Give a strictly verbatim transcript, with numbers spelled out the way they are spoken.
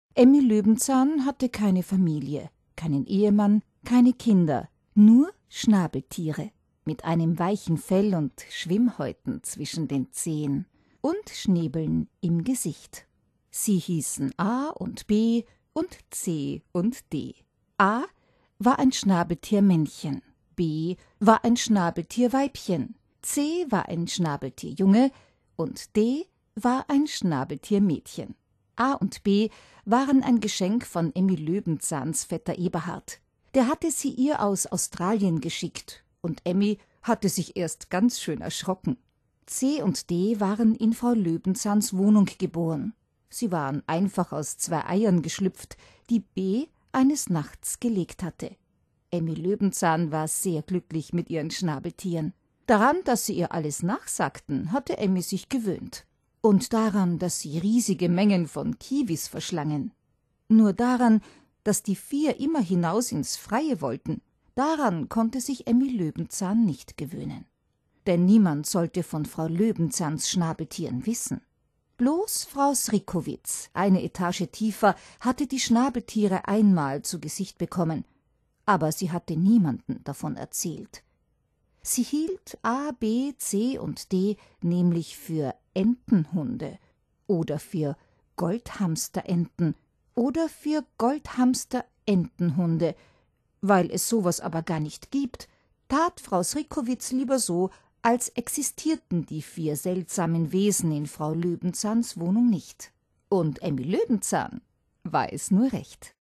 Emmy Löwenzahn hatte keine Familie, keinen Ehemann, keine Kinder, nur Schnabeltiere mit einem weichen Fell und Schwimmhäuten zwischen den Zehen und Schnäbeln im Gesicht. Sie hießen A und B und C und D. A war ein Schnabeltiermännchen, B war ein Schnabeltierweibchen, C war ein Schnabeltierjunge und D war ein Schnabeltiermädchen. A und B waren ein Geschenk von Emmy Löwenzahns Vetter Eberhard. Der hatte sie ihr aus Australien geschickt, und Emmy hatte sich erst ganz schön erschrocken. C und D waren in Frau Löwenzahns Wohnung geboren. Sie waren einfach aus zwei Eiern geschlüpft, die B eines Nachts gelegt hatte. Emmy Löwenzahn war sehr glücklich mit ihren Schnabeltieren. Daran, dass sie ihr alles nachsagten, hatte Emmy sich gewöhnt. Und daran, dass sie riesige Mengen von Kiwis verschlangen. Nur daran, dass die vier immer hinaus ins Freie wollten, daran konnte sich Emmy Löwenzahn nicht gewöhnen. Denn niemand sollte von Frau Löwenzahns Schnabeltieren wissen. Bloß Frau Srikowitz, eine Etage tiefer, hatte die Schnabeltiere einmal zu Gesicht bekommen, aber sie hatte niemanden davon erzählt. Sie hielt A, B, C und D nämlich für Entenhunde oder für Goldhamsterenten oder für Goldhamster-Entenhunde. Weil es sowas aber gar nicht gibt, tat Frau Srikowitz lieber so, als existierten die vier seltsamen Wesen in Frau Löwenzahns Wohnung nicht. Und Emmy Löwenzahn war es nur recht.